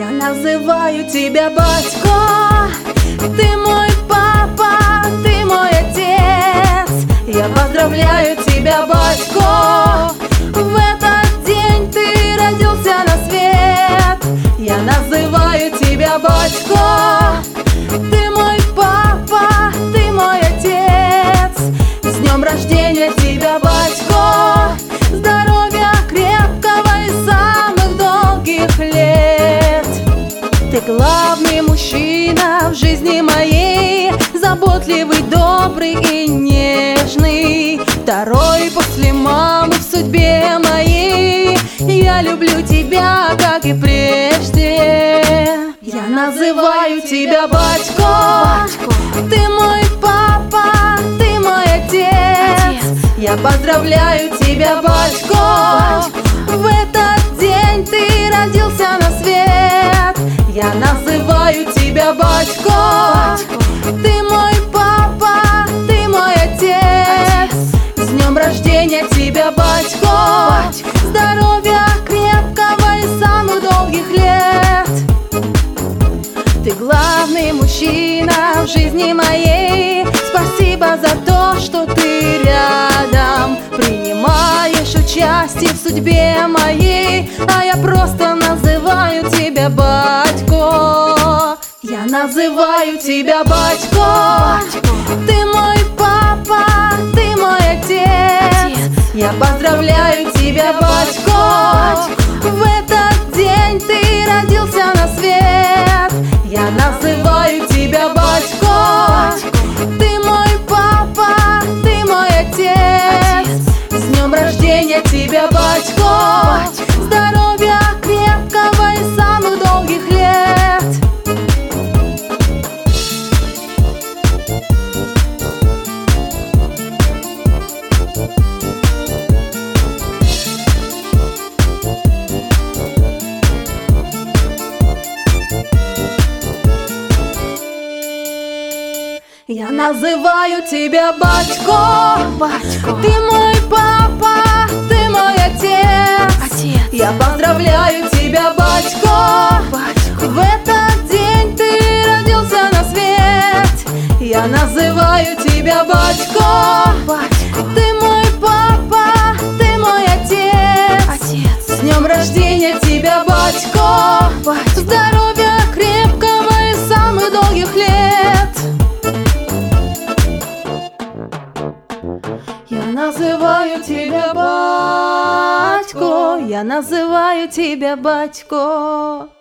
Я называю тебя батько, ты мой папа, ты мой отец. Я поздравляю тебя, батько, в этот день ты родился на свет. Я называю тебя батько, ты мой папа, ты мой отец. С днем рождения тебя, батько, здоровья крепкого и самых долгих лет. Ты главный мужчина в жизни моей, заботливый, добрый и нежный, второй после мамы в судьбе моей. Я люблю тебя, как и прежде. Я называю тебя батько, ты мой папа, ты мой отец. Я поздравляю тебя, батько, в этот день ты родился на свет. Я называю тебя батько, ты мой папа, ты мой отец. С днем рождения тебя, батько, здоровья крепкого и самых долгих лет. Ты главный мужчина в жизни моей. Спасибо за то, что ты рядом, принимаешь участие в судьбе моей. А я просто называю тебя батько. Я называю тебя батько, ты мой папа, ты мой отец. Я поздравляю тебя, батько, в этот день ты родился на свет. Я называю тебя батько, ты мой папа, ты мой отец. С днем рождения тебя, батько, здоровья крепкого и самых долгих лет. Я называю тебя батько, ты мой папа, ты мой отец. Я поздравляю тебя, батько, в этот день ты родился на свет. Я называю тебя батько, ты мой папа, ты мой отец. С днем рождения тебя, батько, здоровья крепкого и самых долгих лет. Я называю тебя батько, я называю тебя батько.